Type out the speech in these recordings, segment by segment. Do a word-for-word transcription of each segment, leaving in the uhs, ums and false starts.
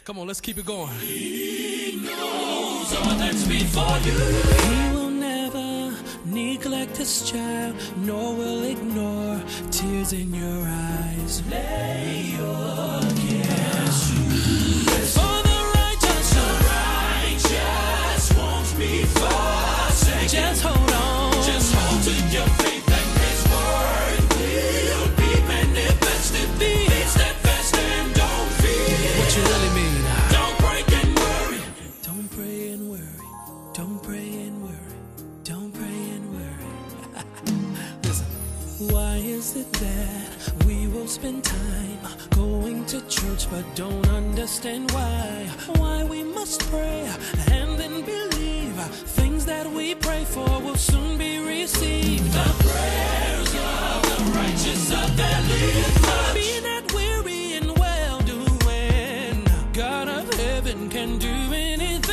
Come on, let's keep it going. He knows all that's before you. He will never neglect his child, nor will ignore tears in your eyes. Lay your cares. For the righteous, the righteous won't be forsaken. Just hold on. Just hold to your faith and His word will be manifested. Be steadfast and don't fear. What you really mean? Don't break and worry. Don't pray and worry. Don't pray and worry. Don't pray and worry. Listen. Why is it that we will spend time going to church but don't understand why? Why we must pray and then believe things that we pray for will soon be received. The prayers of the righteous availeth much. Be not weary in well doing. God of heaven can do anything.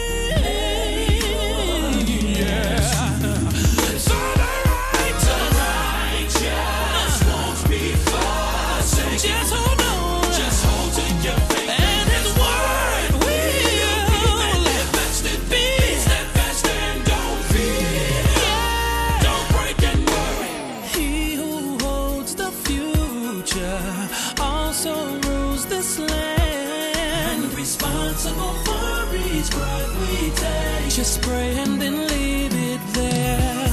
Yeah. So the righteous, righteous won't be forsaken. Just hold on. Just hold to your faith And His word will be manifested. Be steadfast and don't fear. Don't break and worry. He who holds the future also rules this land. Responsible for each breath we take. Just pray and then leave it there.